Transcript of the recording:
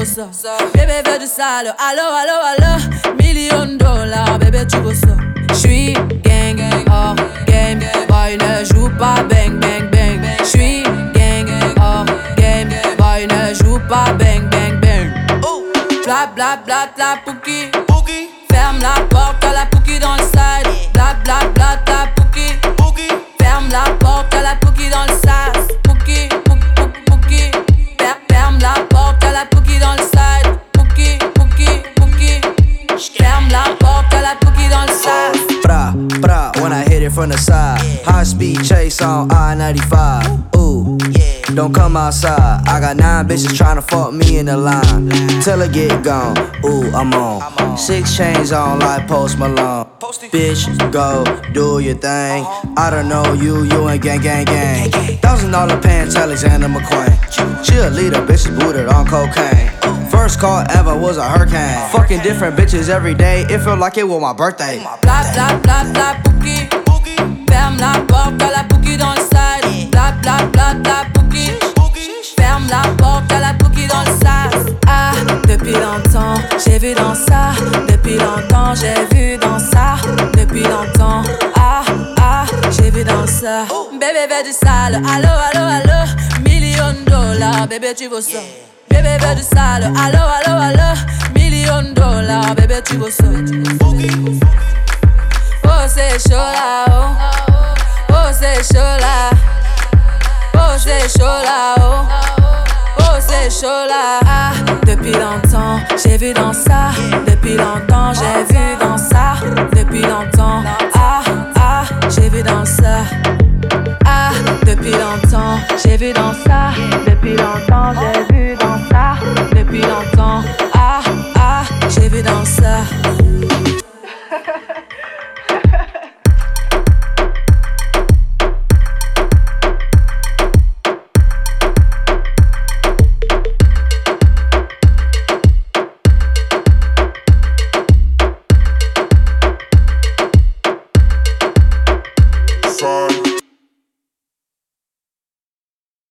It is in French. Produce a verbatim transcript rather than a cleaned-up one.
veux ça. Bébé veut du sale, allo, allo, allo. Million de dollars, bébé tu veux ça. J'suis gang, hors game, boy ne joue pas bang, bang, bang. J'suis gang, hors game, boy ne joue pas bang, bang, bang. Bla bla bla bla pouki. Ferme la porte à la pouki dans le side. Bla bla bla bla pouki. Ferme la porte à la pouki dans le sas. Pouki, pouki, pouki. Ferme la porte à la pouki dans le side. Pouki, pouki, pouki. Ferme la porte à la pouki dans le sas. Bra, bra, when I hit it from the side. High speed chase on I ninety-five. Ooh, don't come outside. I got nine bitches tryna fuck me in the line. Till I get gone, ooh, I'm on. Six chains on like Post Malone. Bitch, go, do your thing. I don't know you, you ain't gang, gang, gang. Thousand dollar pants, Alexander McQueen. Cheerleader, bitches booted on cocaine. First call ever was a hurricane. Fucking different bitches every day, it felt like it was my birthday. Bla bla bla bla pouki. Ferme la porte à la pouki dans le side. Bla bla bla bla pouki. Ferme la porte à la pouki dans le sas. Ah, depuis longtemps, j'ai vu dans ça. Depuis longtemps, j'ai vu dans ça. Depuis longtemps, ah, ah, j'ai vu dans ça. Bébé veut du sale, allo, allo, allo. Million de dollars, bébé tu veux ça. Bébé veut du sale, allo, allo, allo. Million de dollars, bébé tu veux ça. Oh c'est chaud là, oh. Oh c'est chaud là. Oh c'est chaud là, oh. Oh c'est chaud là. Ah, depuis longtemps, j'ai vu dans ça. Depuis longtemps, j'ai vu dans ça. Depuis longtemps, ah, ah, j'ai vu dans ça. Ah, depuis longtemps, j'ai vu dans ça.